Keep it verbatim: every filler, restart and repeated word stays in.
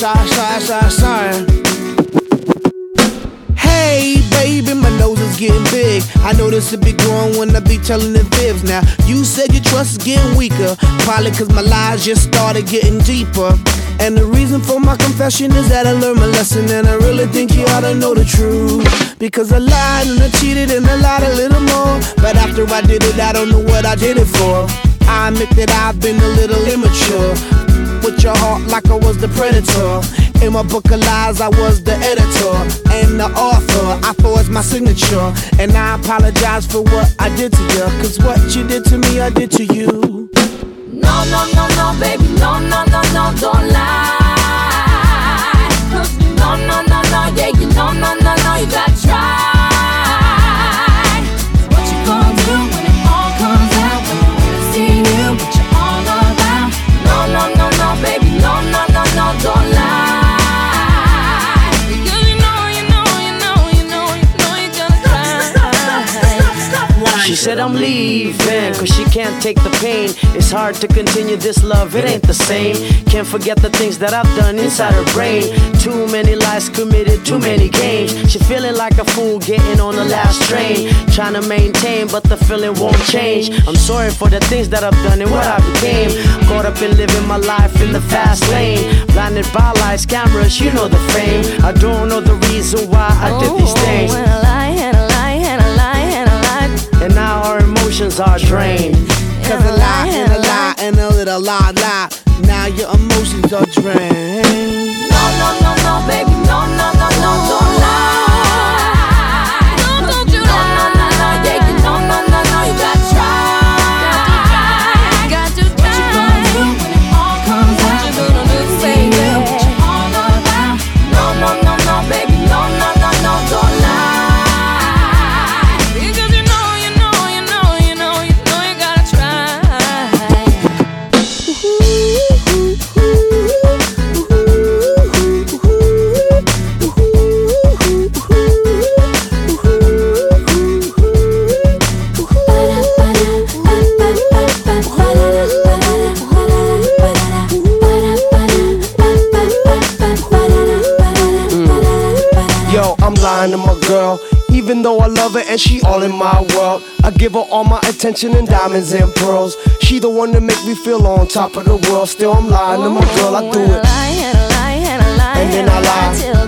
sorry, sorry, sorry, sorry. Hey, baby, my nose is getting big. I know this will be growing when I be telling the fibs. Now, you said your trust is getting weaker, probably cause my lies just started getting deeper. And the reason for my confession is that I learned my lesson, and I really think you ought to know the truth. Because I lied and I cheated and I lied a little more, but after I did it, I don't know what I did it for. I admit that I've been a little immature, with your heart like I was the predator. In my book of lies, I was the editor and the author. I forged my signature, and I apologize for what I did to you. Cause what you did to me, I did to you. No, no, no, no, baby, no, no, no, no, don't lie. No, no, no, no, yeah, you know, no, no, no, you gotta try. What you gonna do when it all comes out? When you really see you, what you all about? No, no, no, no, baby, no, no, no, no, don't lie. Because you know, you know, you know, you know, you know you gotta try. She said I'm leaving, cause she can't take the pain. It's hard to continue this love, it ain't the same. Can't forget the things that I've done inside her brain. Too many lies committed, too many games. She feeling like a fool getting on the last train, trying to maintain, but the feeling won't change. I'm sorry for the things that I've done and what I became. Caught up in living my life in the fast lane, blinded by lights, cameras, you know the fame. I don't know the reason why I did these things. And a lie, and a lie, and a lie, and a lie. And now our emotions are drained. Cause a lie and a lie and a little lie, lie. Now your emotions are drained. No, no, no, no, baby, no, no, no, no, don't lie. No, don't you lie. No, no, no, yeah, you know, no, no, no, you gotta try. Got to try. What you gonna do when it all comes out? What you gonna do, baby? What you all about? No, no, no, no, baby, no, no, no, no, don't lie. Because you know, you know, you know, you know, you know you gotta try. Yo, I'm lying to my girl, even though I love her and she all in my world. I give her all my attention and diamonds and pearls. She the one that make me feel on top of the world. Still I'm lying to my girl, I do it, And a lie, and a lie, and a lie, and then I lie. till